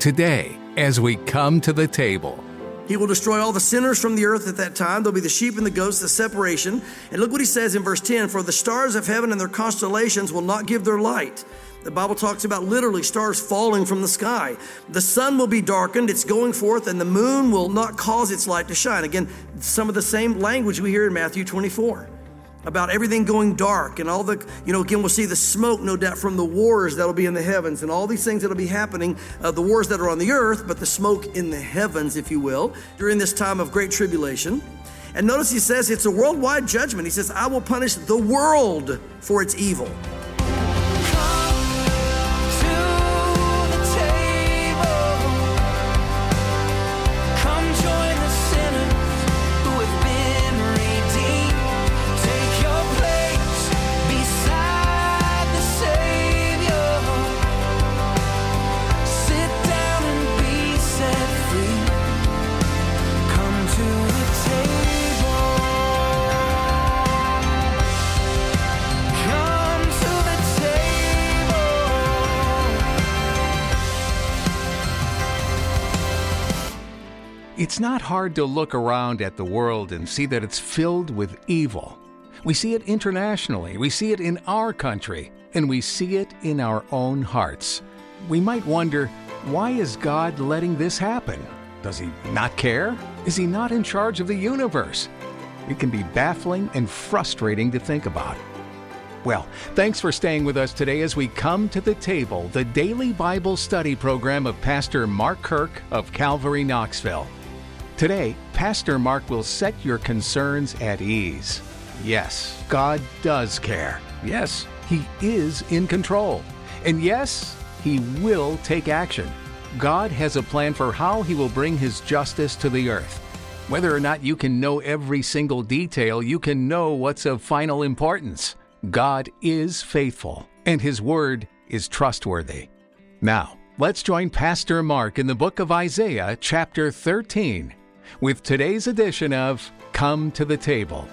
today as we come to the table. He will destroy all the sinners from the earth at that time. There'll be the sheep and the goats, the separation. And look what he says in verse 10, for the stars of heaven and their constellations will not give their light. The Bible talks about literally stars falling from the sky. The sun will be darkened, it's going forth, and the moon will not cause its light to shine. Again, some of the same language we hear in Matthew 24. About everything going dark and all the, again, we'll see the smoke, no doubt, from the wars that'll be in the heavens and all these things that'll be happening, the wars that are on the earth, but the smoke in the heavens, if you will, during this time of great tribulation. And notice he says it's a worldwide judgment. He says, I will punish the world for its evil. It's not hard to look around at the world and see that it's filled with evil. We see it internationally, we see it in our country, and we see it in our own hearts. We might wonder, why is God letting this happen? Does he not care? Is he not in charge of the universe? It can be baffling and frustrating to think about. Well, thanks for staying with us today as we come to the table, the daily Bible study program of Pastor Mark Kirk of Calvary, Knoxville. Today, Pastor Mark will set your concerns at ease. Yes, God does care. Yes, he is in control. And yes, he will take action. God has a plan for how he will bring his justice to the earth. Whether or not you can know every single detail, you can know what's of final importance. God is faithful, and his word is trustworthy. Now, let's join Pastor Mark in the book of Isaiah, chapter 13, with today's edition of Come to the Table.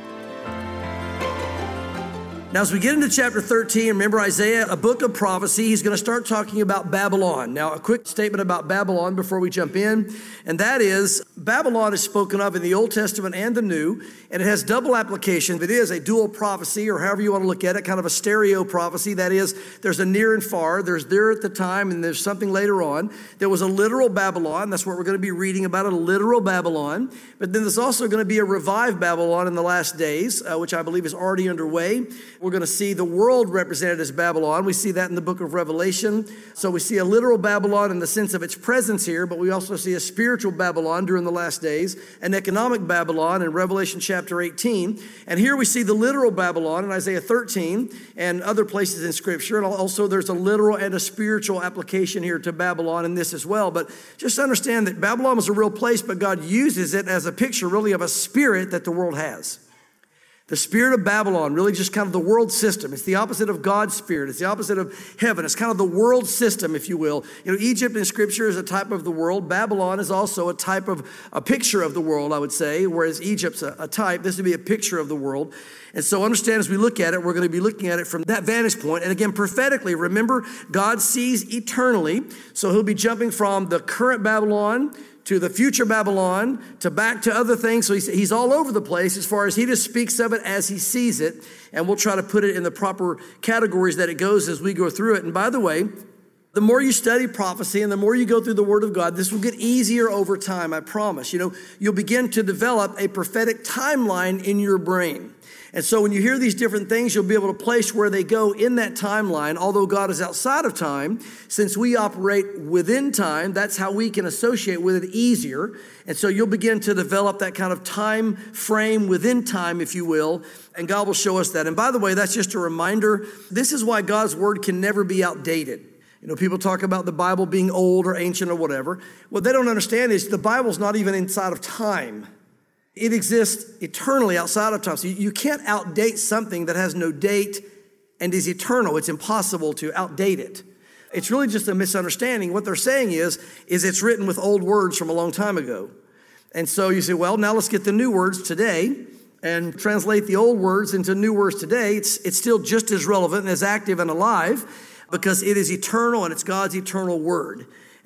Now, as we get into chapter 13, remember Isaiah, a book of prophecy, he's going to start talking about Babylon. Now, a quick statement about Babylon before we jump in, and that is, Babylon is spoken of in the Old Testament and the New, and it has double application. It is a dual prophecy, or however you want to look at it, kind of a stereo prophecy. That is, there's a near and far. There's there at the time, and there's something later on. There was a literal Babylon. That's what we're going to be reading about, a literal Babylon. But then there's also going to be a revived Babylon in the last days, which I believe is already underway. We're going to see the world represented as Babylon. We see that in the book of Revelation. So we see a literal Babylon in the sense of its presence here, but we also see a spiritual Babylon during the last days, an economic Babylon in Revelation chapter 18. And here we see the literal Babylon in Isaiah 13 and other places in Scripture. And also there's a literal and a spiritual application here to Babylon in this as well. But just understand that Babylon was a real place, but God uses it as a picture really of a spirit that the world has. The spirit of Babylon, really just kind of the world system. It's the opposite of God's spirit. It's the opposite of heaven. It's kind of the world system, if you will. Egypt in Scripture is a type of the world. Babylon is also a type of, a picture of the world, I would say, whereas Egypt's a type. This would be a picture of the world. And so understand as we look at it, we're going to be looking at it from that vantage point. And again, prophetically, remember, God sees eternally. So he'll be jumping from the current Babylon to the future Babylon, to back to other things. So he's all over the place as far as he just speaks of it as he sees it. And we'll try to put it in the proper categories that it goes as we go through it. And by the way, the more you study prophecy and the more you go through the Word of God, this will get easier over time, I promise. You'll begin to develop a prophetic timeline in your brain. And so when you hear these different things, you'll be able to place where they go in that timeline. Although God is outside of time, since we operate within time, that's how we can associate with it easier. And so you'll begin to develop that kind of time frame within time, if you will, and God will show us that. And by the way, that's just a reminder. This is why God's Word can never be outdated. People talk about the Bible being old or ancient or whatever. What they don't understand is the Bible's not even inside of time. It exists eternally outside of time. So you can't outdate something that has no date and is eternal. It's impossible to outdate it. It's really just a misunderstanding. What they're saying is it's written with old words from a long time ago. And so you say, well, now let's get the new words today and translate the old words into new words today. It's still just as relevant and as active and alive because it is eternal and it's God's eternal word.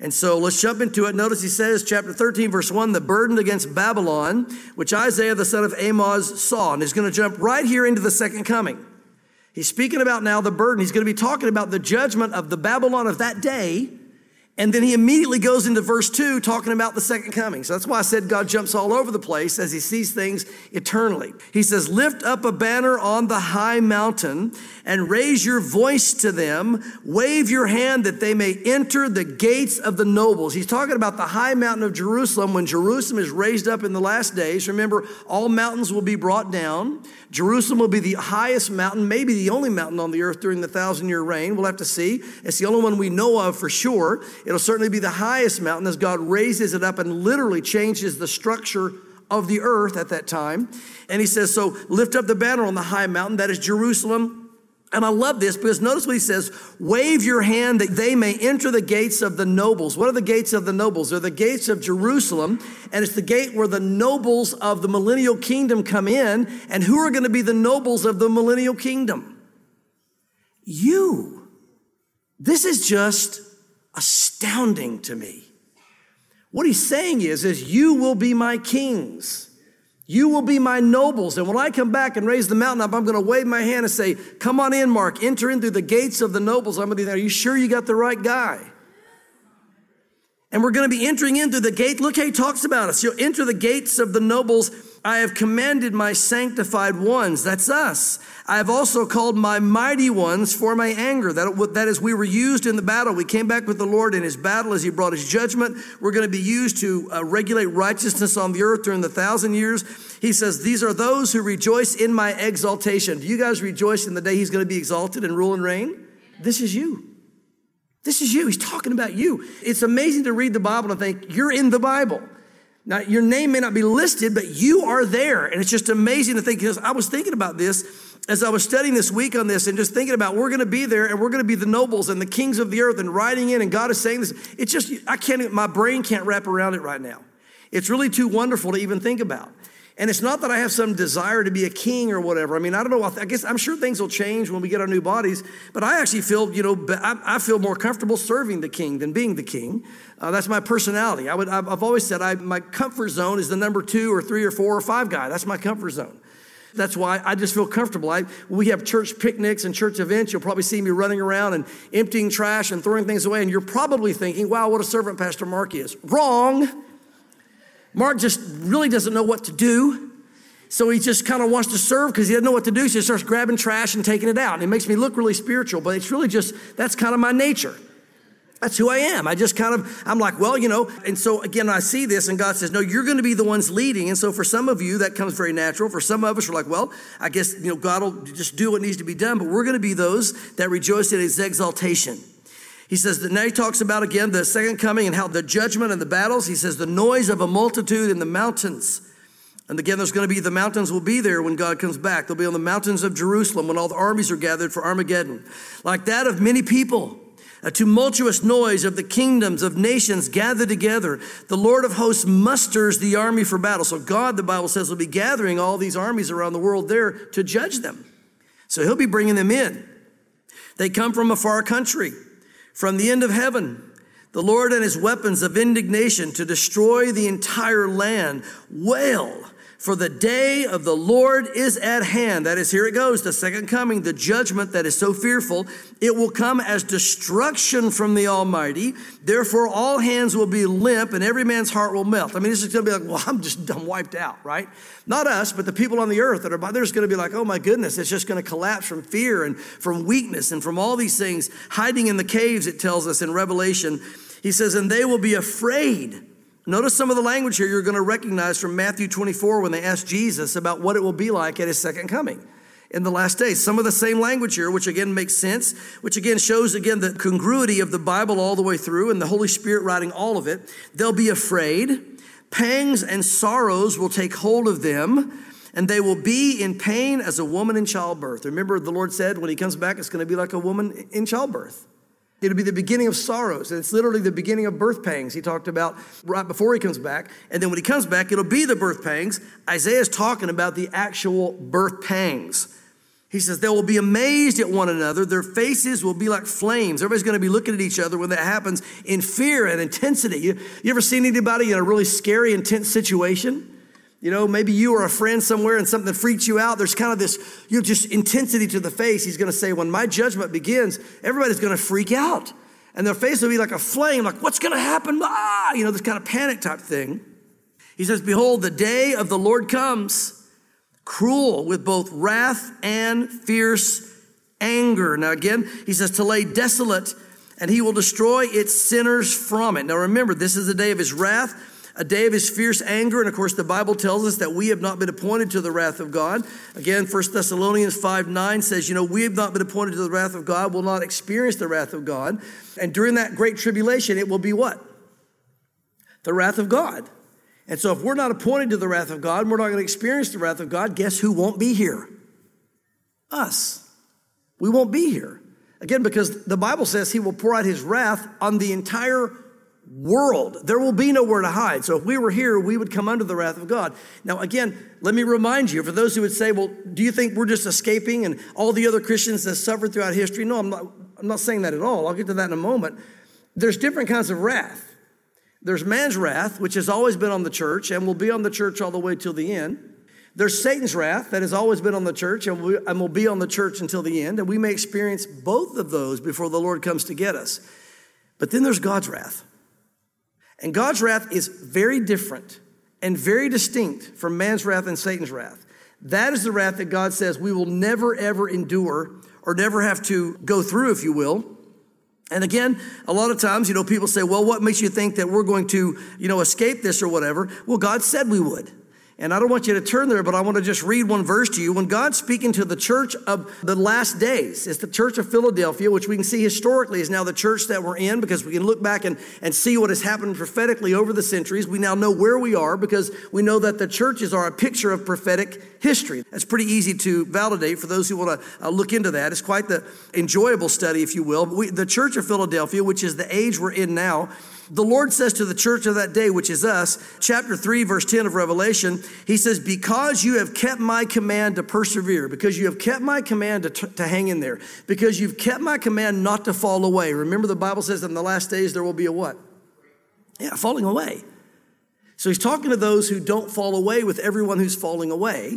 And so let's jump into it. Notice he says, chapter 13, verse 1, the burden against Babylon, which Isaiah the son of Amoz saw. And he's going to jump right here into the second coming. He's speaking about now the burden. He's going to be talking about the judgment of the Babylon of that day. And then he immediately goes into verse 2 talking about the second coming. So that's why I said God jumps all over the place as he sees things eternally. He says, lift up a banner on the high mountain and raise your voice to them. Wave your hand that they may enter the gates of the nobles. He's talking about the high mountain of Jerusalem. When Jerusalem is raised up in the last days, remember, all mountains will be brought down. Jerusalem will be the highest mountain, maybe the only mountain on the earth during the 1,000-year reign. We'll have to see. It's the only one we know of for sure. It'll certainly be the highest mountain as God raises it up and literally changes the structure of the earth at that time. And he says, so lift up the banner on the high mountain, that is Jerusalem. And I love this because notice what he says, wave your hand that they may enter the gates of the nobles. What are the gates of the nobles? They're the gates of Jerusalem, and it's the gate where the nobles of the millennial kingdom come in. And who are going to be the nobles of the millennial kingdom? You. This is just astounding to me. What he's saying is you will be my kings. You will be my nobles. And when I come back and raise the mountain up, I'm going to wave my hand and say, come on in, Mark, enter in through the gates of the nobles. I'm going to be there. Are you sure you got the right guy? And we're going to be entering into the gate. Look how he talks about us. You'll enter the gates of the nobles. I have commanded my sanctified ones. That's us. I have also called my mighty ones for my anger. That is, we were used in the battle. We came back with the Lord in his battle as he brought his judgment. We're going to be used to regulate righteousness on the earth during the 1,000 years. He says, these are those who rejoice in my exaltation. Do you guys rejoice in the day he's going to be exalted and rule and reign? This is you. This is you. He's talking about you. It's amazing to read the Bible and think, you're in the Bible. Now, your name may not be listed, but you are there. And it's just amazing to think, because I was thinking about this as I was studying this week on this and just thinking about we're going to be there and we're going to be the nobles and the kings of the earth and riding in, and God is saying this. It's just, my brain can't wrap around it right now. It's really too wonderful to even think about. And it's not that I have some desire to be a king or whatever. I mean, I don't know. I guess I'm sure things will change when we get our new bodies. But I actually feel, I feel more comfortable serving the king than being the king. That's my personality. I've always said my comfort zone is the number 2 or 3 or 4 or 5 guy. That's my comfort zone. That's why I just feel comfortable. When we have church picnics and church events, you'll probably see me running around and emptying trash and throwing things away. And you're probably thinking, wow, what a servant Pastor Mark is. Wrong. Mark just really doesn't know what to do. So he just kind of wants to serve because he doesn't know what to do. So he starts grabbing trash and taking it out. And it makes me look really spiritual, but it's really just, that's kind of my nature. That's who I am. I'm like, well, and so again, I see this and God says, no, you're going to be the ones leading. And so for some of you, that comes very natural. For some of us, we're like, well, I guess, God will just do what needs to be done. But we're going to be those that rejoice in his exaltation. He says that now he talks about, again, the second coming and how the judgment and the battles. He says the noise of a multitude in the mountains. And again, there's going to be, the mountains will be there when God comes back. They'll be on the mountains of Jerusalem when all the armies are gathered for Armageddon. Like that of many people, a tumultuous noise of the kingdoms of nations gathered together. The Lord of hosts musters the army for battle. So God, the Bible says, will be gathering all these armies around the world there to judge them. So he'll be bringing them in. They come from a far country, from the end of heaven. The Lord and his weapons of indignation to destroy the entire land. Wail, for the day of the Lord is at hand. That is, here it goes, the second coming, the judgment that is so fearful. It will come as destruction from the Almighty. Therefore, all hands will be limp and every man's heart will melt. I mean, this is going to be like, well, I'm wiped out, right? Not us, but the people on the earth that are by, they're just going to be like, oh my goodness, it's just going to collapse from fear and from weakness and from all these things hiding in the caves, it tells us in Revelation. He says, and they will be afraid. Notice some of the language here you're going to recognize from Matthew 24 when they asked Jesus about what it will be like at his second coming in the last days. Some of the same language here, which again makes sense, which again shows again the congruity of the Bible all the way through and the Holy Spirit writing all of it. They'll be afraid. Pangs and sorrows will take hold of them, and they will be in pain as a woman in childbirth. Remember, the Lord said when he comes back, it's going to be like a woman in childbirth. It'll be the beginning of sorrows. And it's literally the beginning of birth pangs he talked about right before he comes back. And then when he comes back, it'll be the birth pangs. Isaiah's talking about the actual birth pangs. He says, they will be amazed at one another. Their faces will be like flames. Everybody's going to be looking at each other when that happens in fear and intensity. You ever seen anybody in a really scary, intense situation? You know, maybe you or a friend somewhere and something freaks you out. There's kind of this, just intensity to the face. He's going to say, when my judgment begins, everybody's going to freak out. And their face will be like a flame, like, what's going to happen? This kind of panic type thing. He says, behold, the day of the Lord comes, cruel with both wrath and fierce anger. Now again, he says to lay desolate, and he will destroy its sinners from it. Now remember, this is the day of his wrath, a day of his fierce anger. And of course, the Bible tells us that we have not been appointed to the wrath of God. Again, 1 Thessalonians 5:9 says, we have not been appointed to the wrath of God, will not experience the wrath of God. And during that great tribulation, it will be what? The wrath of God. And so if we're not appointed to the wrath of God, and we're not going to experience the wrath of God, guess who won't be here? Us. We won't be here. Again, because the Bible says he will pour out his wrath on the entire world. There will be nowhere to hide. So if we were here, we would come under the wrath of God. Now, again, let me remind you, for those who would say, well, do you think we're just escaping and all the other Christians that suffered throughout history? No, I'm not saying that at all. I'll get to that in a moment. There's different kinds of wrath. There's man's wrath, which has always been on the church and will be on the church all the way till the end. There's Satan's wrath that has always been on the church and will be on the church until the end. And we may experience both of those before the Lord comes to get us. But then there's God's wrath. And God's wrath is very different and very distinct from man's wrath and Satan's wrath. That is the wrath that God says we will never, ever endure or never have to go through, if you will. And again, a lot of times, people say, well, what makes you think that we're going to, escape this or whatever? Well, God said we would. And I don't want you to turn there, but I want to just read one verse to you. When God's speaking to the church of the last days, it's the church of Philadelphia, which we can see historically is now the church that we're in, because we can look back and see what has happened prophetically over the centuries. We now know where we are because we know that the churches are a picture of prophetic history. That's pretty easy to validate for those who want to look into that. It's quite the enjoyable study, if you will. The church of Philadelphia, which is the age we're in now, the Lord says to the church of that day, which is us, chapter 3, verse 10 of Revelation, he says, because you have kept my command to persevere, because you have kept my command to hang in there, because you've kept my command not to fall away. Remember, the Bible says in the last days there will be a what? Yeah, falling away. So he's talking to those who don't fall away with everyone who's falling away.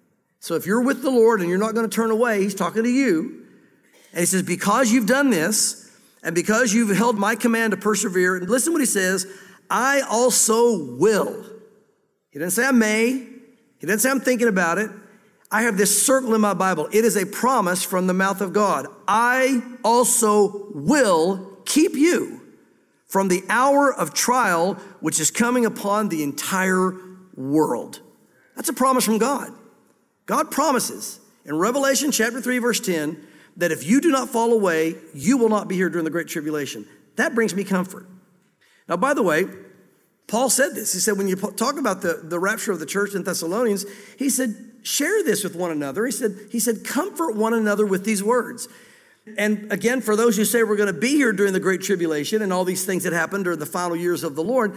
So if you're with the Lord and you're not going to turn away, he's talking to you. And he says, because you've done this, and because you've held my command to persevere, and listen what he says, I also will. He didn't say I may. He didn't say I'm thinking about it. I have this circle in my Bible. It is a promise from the mouth of God. I also will keep you from the hour of trial which is coming upon the entire world. That's a promise from God. God promises in Revelation chapter 3, verse 10, that if you do not fall away, you will not be here during the great tribulation. That brings me comfort. Now, by the way, Paul said this. He said, when you talk about the rapture of the church in Thessalonians, he said, share this with one another. He said, comfort one another with these words. And again, for those who say we're going to be here during the great tribulation and all these things that happened during the final years of the Lord,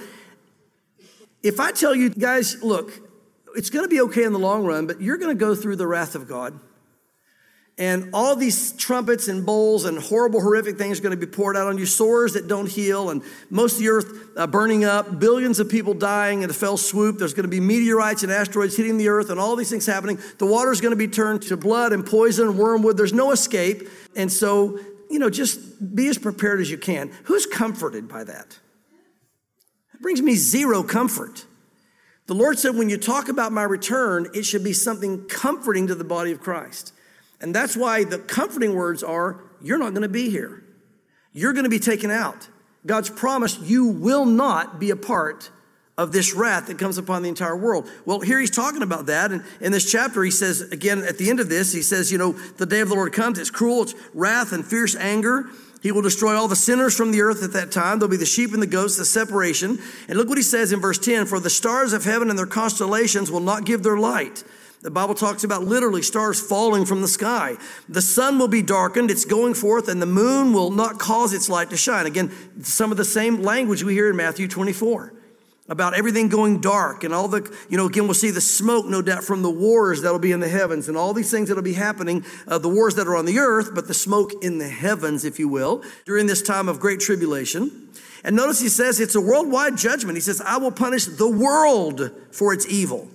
if I tell you guys, look, it's going to be okay in the long run, but you're going to go through the wrath of God. And all these trumpets and bowls and horrible, horrific things are going to be poured out on you, sores that don't heal, and most of the earth burning up, billions of people dying in a fell swoop. There's going to be meteorites and asteroids hitting the earth and all these things happening. The water is going to be turned to blood and poison and wormwood. There's no escape. And so, just be as prepared as you can. Who's comforted by that? It brings me zero comfort. The Lord said, when you talk about my return, it should be something comforting to the body of Christ. And that's why the comforting words are, you're not going to be here. You're going to be taken out. God's promised you will not be a part of this wrath that comes upon the entire world. Well, here he's talking about that. And in this chapter, he says, again, at the end of this, he says, the day of the Lord comes. It's cruel. It's wrath and fierce anger. He will destroy all the sinners from the earth at that time. There'll be the sheep and the goats, the separation. And look what he says in verse 10, for the stars of heaven and their constellations will not give their light. The Bible talks about literally stars falling from the sky. The sun will be darkened, it's going forth, and the moon will not cause its light to shine. Again, some of the same language we hear in Matthew 24. about everything going dark and all the, again, we'll see the smoke, no doubt, from the wars that'll be in the heavens and all these things that'll be happening, the wars that are on the earth, but the smoke in the heavens, if you will, during this time of great tribulation. And notice he says it's a worldwide judgment. He says, I will punish the world for its evil.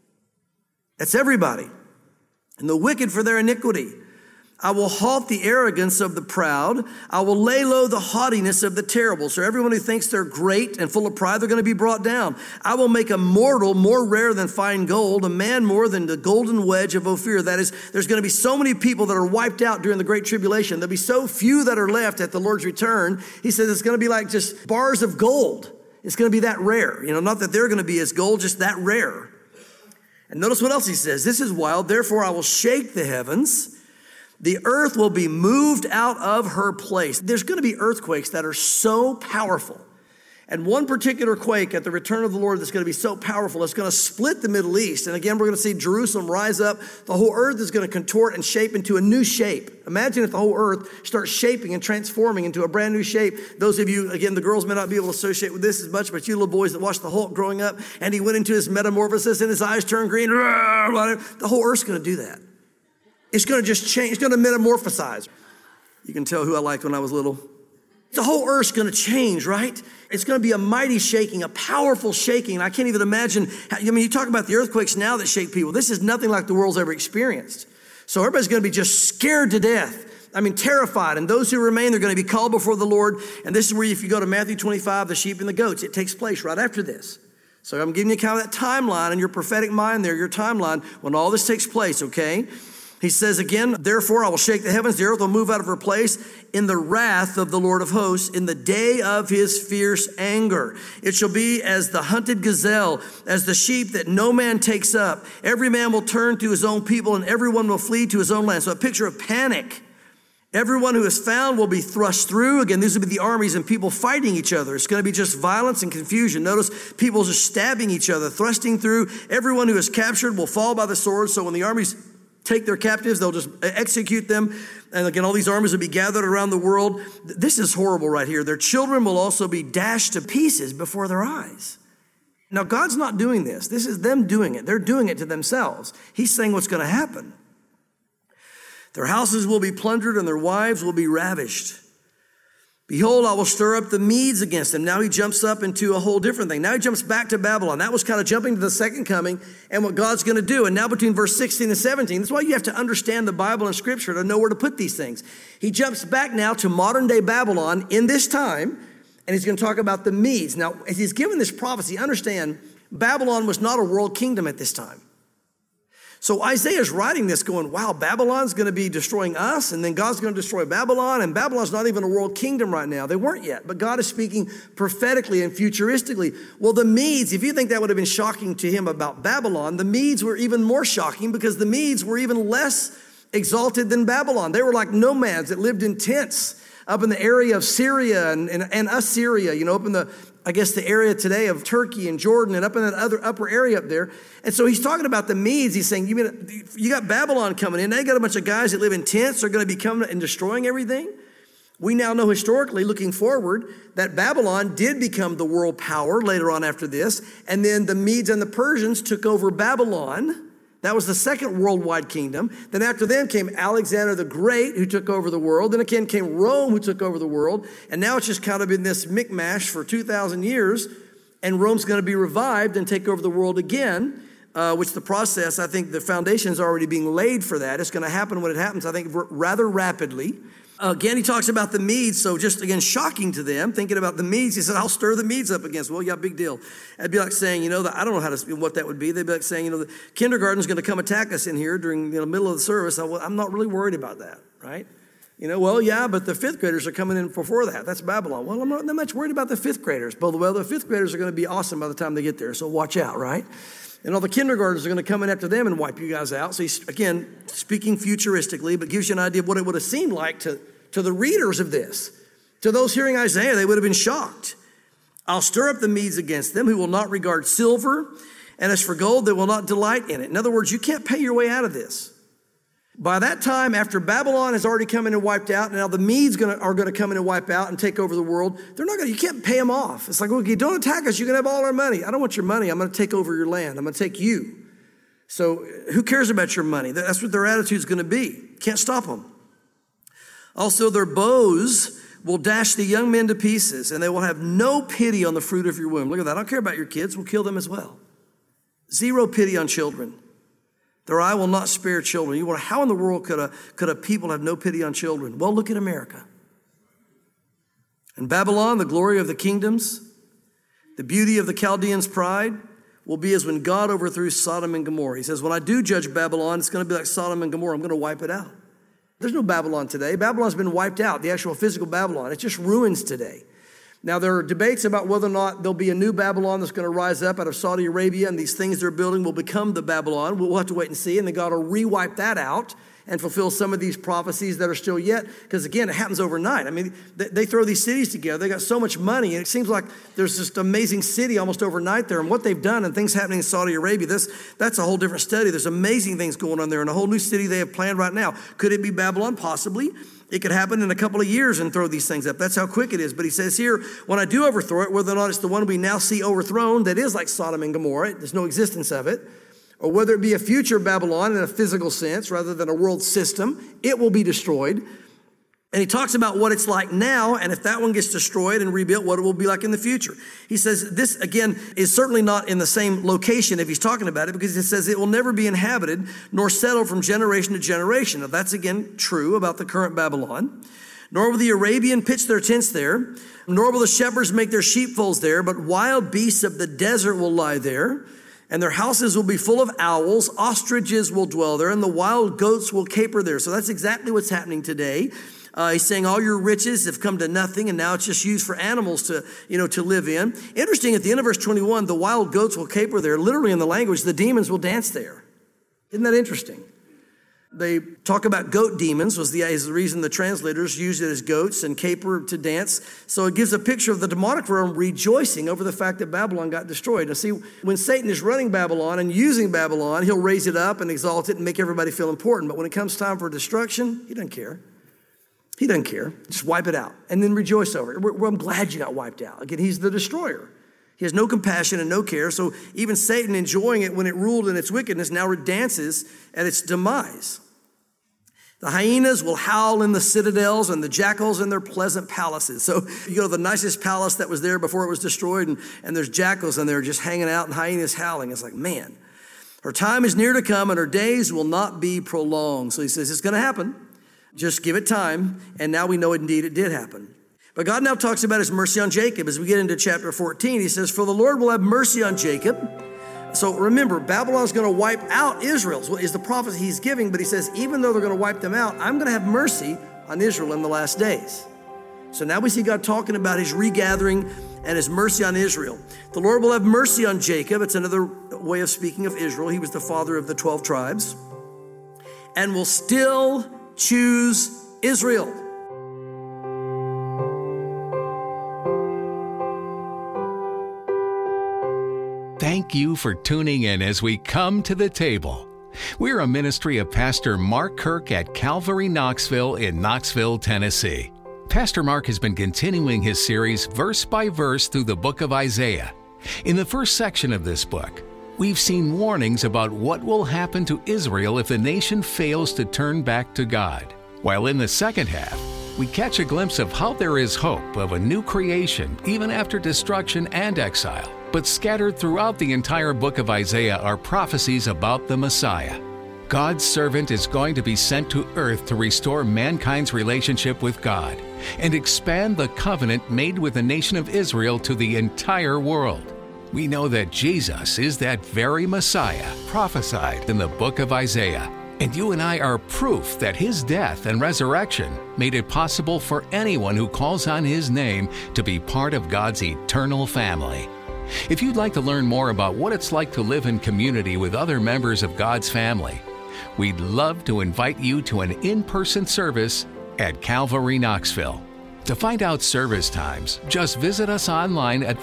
That's everybody. And the wicked for their iniquity. I will halt the arrogance of the proud. I will lay low the haughtiness of the terrible. So everyone who thinks they're great and full of pride, they're going to be brought down. I will make a mortal more rare than fine gold, a man more than the golden wedge of Ophir. That is, there's going to be so many people that are wiped out during the Great Tribulation. There'll be so few that are left at the Lord's return. He says it's going to be like just bars of gold. It's going to be that rare. Not that they're going to be as gold, just that rare. And notice what else he says. This is wild. Therefore, I will shake the heavens. The earth will be moved out of her place. There's going to be earthquakes that are so powerful. And one particular quake at the return of the Lord that's going to be so powerful, it's going to split the Middle East. And again, we're going to see Jerusalem rise up. The whole earth is going to contort and shape into a new shape. Imagine if the whole earth starts shaping and transforming into a brand new shape. Those of you, again, the girls may not be able to associate with this as much, but you little boys that watched the Hulk growing up, and he went into his metamorphosis and his eyes turned green. The whole earth's going to do that. It's going to just change. It's going to metamorphosize. You can tell who I liked when I was little. The whole earth's going to change, right? It's going to be a mighty shaking, a powerful shaking. I can't even imagine. You talk about the earthquakes now that shake people. This is nothing like the world's ever experienced. So everybody's going to be just scared to death. Terrified. And those who remain, they're going to be called before the Lord. And this is where, if you go to Matthew 25, the sheep and the goats, it takes place right after this. So I'm giving you kind of that timeline in your prophetic mind there, your timeline, when all this takes place, okay? He says again, therefore I will shake the heavens, the earth will move out of her place in the wrath of the Lord of hosts, in the day of his fierce anger. It shall be as the hunted gazelle, as the sheep that no man takes up. Every man will turn to his own people, and everyone will flee to his own land. So a picture of panic. Everyone who is found will be thrust through. Again, these will be the armies and people fighting each other. It's going to be just violence and confusion. Notice people just stabbing each other, thrusting through. Everyone who is captured will fall by the sword. So when the armies take their captives, they'll just execute them. And again, all these armies will be gathered around the world. This is horrible right here. Their children will also be dashed to pieces before their eyes. Now, God's not doing this. This is them doing it. They're doing it to themselves. He's saying what's going to happen. Their houses will be plundered and their wives will be ravished. Behold, I will stir up the Medes against them. Now he jumps up into a whole different thing. Now he jumps back to Babylon. That was kind of jumping to the second coming and what God's going to do. And now between verse 16 and 17, that's why you have to understand the Bible and Scripture to know where to put these things. He jumps back now to modern day Babylon in this time, and he's going to talk about the Medes. Now, as he's given this prophecy, understand Babylon was not a world kingdom at this time. So Isaiah's writing this going, wow, Babylon's going to be destroying us, and then God's going to destroy Babylon, and Babylon's not even a world kingdom right now. They weren't yet, but God is speaking prophetically and futuristically. Well, the Medes, if you think that would have been shocking to him about Babylon, the Medes were even more shocking because the Medes were even less exalted than Babylon. They were like nomads that lived in tents up in the area of Syria and Assyria, up in the area today of Turkey and Jordan and up in that other upper area up there. And so he's talking about the Medes. He's saying, you got Babylon coming in. They got a bunch of guys that live in tents. They're going to be coming and destroying everything. We now know historically, looking forward, that Babylon did become the world power later on after this. And then the Medes and the Persians took over Babylon. That was the second worldwide kingdom. Then after them came Alexander the Great, who took over the world. Then again came Rome, who took over the world. And now it's just kind of been this mishmash for 2,000 years. And Rome's going to be revived and take over the world again, which the process, I think the foundation is already being laid for that. It's going to happen when it happens, I think, rather rapidly. Again, he talks about the Medes, so just, again, shocking to them, thinking about the Medes. He said, I'll stir the Medes up against. Well, yeah, big deal. It'd be like saying, I don't know what that would be. They'd be like saying, the kindergarten's going to come attack us in here during the middle of the service. I'm not really worried about that, right? Well, yeah, but the fifth graders are coming in before that. That's Babylon. Well, I'm not that much worried about the fifth graders. But, well, the fifth graders are going to be awesome by the time they get there, so watch out, right? And all the kindergartners are going to come in after them and wipe you guys out. So he's, again, speaking futuristically, but gives you an idea of what it would have seemed like to the readers of this. To those hearing Isaiah, they would have been shocked. I'll stir up the Medes against them, who will not regard silver, and as for gold, they will not delight in it. In other words, you can't pay your way out of this. By that time, after Babylon has already come in and wiped out, now the Medes are going to come in and wipe out and take over the world. You can't pay them off. It's like, okay, don't attack us. You can have all our money. I don't want your money. I'm going to take over your land. I'm going to take you. So who cares about your money? That's what their attitude is going to be. Can't stop them. Also, their bows will dash the young men to pieces, and they will have no pity on the fruit of your womb. Look at that. I don't care about your kids. We'll kill them as well. Zero pity on children. Their eye will not spare children. You wonder, how in the world could a people have no pity on children? Well, look at America. In Babylon, the glory of the kingdoms, the beauty of the Chaldeans' pride will be as when God overthrew Sodom and Gomorrah. He says, when I do judge Babylon, it's going to be like Sodom and Gomorrah. I'm going to wipe it out. There's no Babylon today. Babylon's been wiped out, the actual physical Babylon. It's just ruins today. Now, there are debates about whether or not there'll be a new Babylon that's going to rise up out of Saudi Arabia, and these things they're building will become the Babylon. We'll have to wait and see, and then God will re-wipe that out and fulfill some of these prophecies that are still yet, because again, it happens overnight. I mean, they throw these cities together. They got so much money, and it seems like there's this amazing city almost overnight there, and what they've done and things happening in Saudi Arabia, that's a whole different study. There's amazing things going on there, and a whole new city they have planned right now. Could it be Babylon? Possibly. It could happen in a couple of years and throw these things up. That's how quick it is. But he says here, when I do overthrow it, whether or not it's the one we now see overthrown that is like Sodom and Gomorrah, there's no existence of it, or whether it be a future Babylon in a physical sense rather than a world system, it will be destroyed. And he talks about what it's like now, and if that one gets destroyed and rebuilt, what it will be like in the future. He says this, again, is certainly not in the same location if he's talking about it, because it says it will never be inhabited nor settle from generation to generation. Now, that's, again, true about the current Babylon. Nor will the Arabian pitch their tents there, nor will the shepherds make their sheepfolds there, but wild beasts of the desert will lie there. And their houses will be full of owls, ostriches will dwell there, and the wild goats will caper there. So that's exactly what's happening today. He's saying all your riches have come to nothing, and now it's just used for animals to live in. Interesting, at the end of verse 21, the wild goats will caper there. Literally in the language, the demons will dance there. Isn't that interesting? They talk about goat demons is the reason the translators use it as goats and caper to dance. So it gives a picture of the demonic realm rejoicing over the fact that Babylon got destroyed. Now see, when Satan is running Babylon and using Babylon, he'll raise it up and exalt it and make everybody feel important. But when it comes time for destruction, he doesn't care. He doesn't care. Just wipe it out and then rejoice over it. I'm glad you got wiped out. Again, he's the destroyer. He has no compassion and no care. So even Satan, enjoying it when it ruled in its wickedness, now dances at its demise. The hyenas will howl in the citadels and the jackals in their pleasant palaces. So you go to the nicest palace that was there before it was destroyed, and there's jackals in there just hanging out and hyenas howling. It's like, man, her time is near to come and her days will not be prolonged. So he says it's going to happen. Just give it time. And now we know indeed it did happen. But God now talks about his mercy on Jacob. As we get into chapter 14, he says, for the Lord will have mercy on Jacob. So remember, Babylon's going to wipe out Israel, is the prophecy he's giving. But he says, even though they're going to wipe them out, I'm going to have mercy on Israel in the last days. So now we see God talking about his regathering and his mercy on Israel. The Lord will have mercy on Jacob. It's another way of speaking of Israel. He was the father of the 12 tribes. And will still choose Israel. Thank you for tuning in as we come to the table. We're a ministry of Pastor Mark Kirk at Calvary Knoxville in Knoxville, Tennessee. Pastor Mark has been continuing his series verse by verse through the book of Isaiah. In the first section of this book, we've seen warnings about what will happen to Israel if the nation fails to turn back to God. While in the second half, we catch a glimpse of how there is hope of a new creation even after destruction and exile. But scattered throughout the entire book of Isaiah are prophecies about the Messiah. God's servant is going to be sent to earth to restore mankind's relationship with God and expand the covenant made with the nation of Israel to the entire world. We know that Jesus is that very Messiah prophesied in the book of Isaiah. And you and I are proof that his death and resurrection made it possible for anyone who calls on his name to be part of God's eternal family. If you'd like to learn more about what it's like to live in community with other members of God's family, we'd love to invite you to an in-person service at Calvary Knoxville. To find out service times, just visit us online at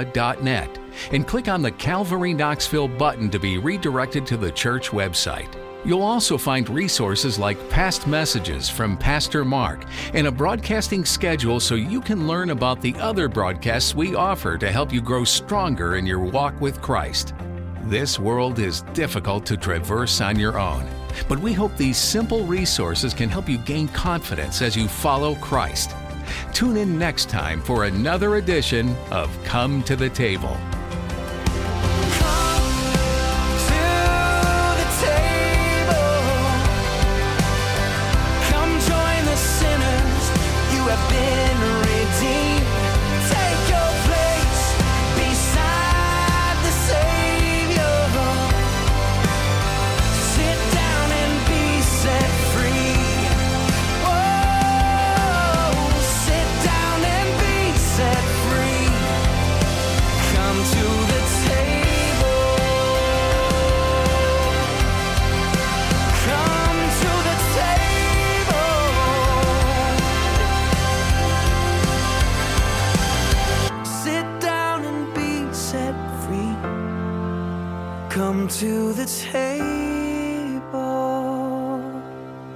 thewaymedia.net and click on the Calvary Knoxville button to be redirected to the church website. You'll also find resources like past messages from Pastor Mark and a broadcasting schedule so you can learn about the other broadcasts we offer to help you grow stronger in your walk with Christ. This world is difficult to traverse on your own, but we hope these simple resources can help you gain confidence as you follow Christ. Tune in next time for another edition of Come to the Table. Come to the table.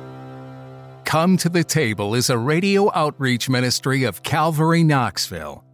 Come to the Table is a radio outreach ministry of Calvary Knoxville.